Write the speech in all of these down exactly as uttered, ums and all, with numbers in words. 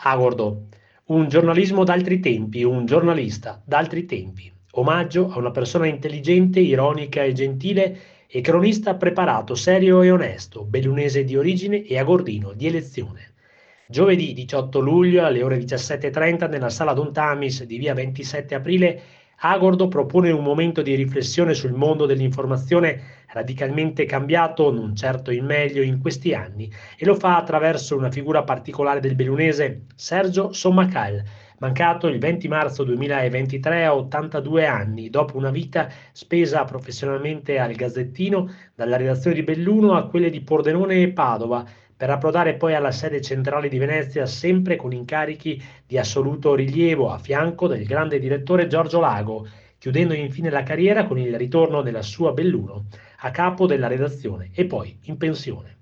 Agordo, un giornalismo d'altri tempi, un giornalista d'altri tempi. Omaggio a una persona intelligente, ironica e gentile e cronista preparato, serio e onesto, bellunese di origine e agordino di elezione. Giovedì diciotto luglio alle ore diciassette e trenta nella sala Don Tamis di via ventisette aprile, Agordo propone un momento di riflessione sul mondo dell'informazione radicalmente cambiato, non certo in meglio, in questi anni e lo fa attraverso una figura particolare del bellunese, Sergio Sommacal, mancato il venti marzo duemilaventitré a ottantadue anni, dopo una vita spesa professionalmente al Gazzettino, dalla redazione di Belluno a quelle di Pordenone e Padova, per approdare poi alla sede centrale di Venezia, sempre con incarichi di assoluto rilievo, a fianco del grande direttore Giorgio Lago, chiudendo infine la carriera con il ritorno della sua Belluno a capo della redazione e poi in pensione.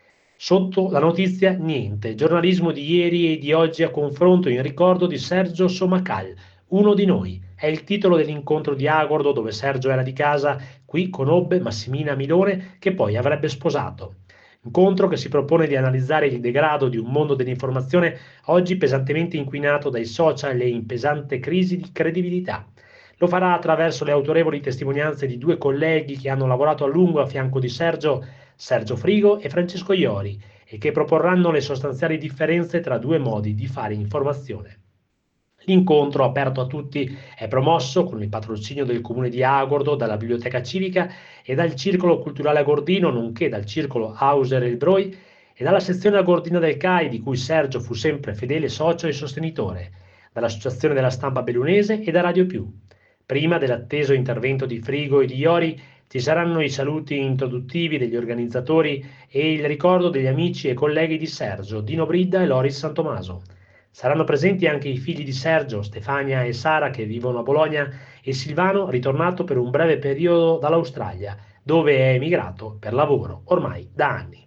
Sotto la notizia niente, giornalismo di ieri e di oggi a confronto in ricordo di Sergio Somacal, uno di noi. È il titolo dell'incontro di Agordo dove Sergio era di casa, qui conobbe Massimina Milone che poi avrebbe sposato. Incontro che si propone di analizzare il degrado di un mondo dell'informazione oggi pesantemente inquinato dai social e in pesante crisi di credibilità. Lo farà attraverso le autorevoli testimonianze di due colleghi che hanno lavorato a lungo a fianco di Sergio, Sergio Frigo e Francesco Iori, e che proporranno le sostanziali differenze tra due modi di fare informazione. L'incontro, aperto a tutti, è promosso con il patrocinio del Comune di Agordo, dalla Biblioteca Civica e dal Circolo Culturale Agordino, nonché dal Circolo Hauser e il Broi e dalla sezione agordina del C A I, di cui Sergio fu sempre fedele socio e sostenitore, dall'Associazione della Stampa Bellunese e da Radio Più. Prima dell'atteso intervento di Frigo e di Iori ci saranno i saluti introduttivi degli organizzatori e il ricordo degli amici e colleghi di Sergio, Dino Bridda e Loris Santomaso. Saranno presenti anche i figli di Sergio, Stefania e Sara, che vivono a Bologna, e Silvano, ritornato per un breve periodo dall'Australia, dove è emigrato per lavoro ormai da anni.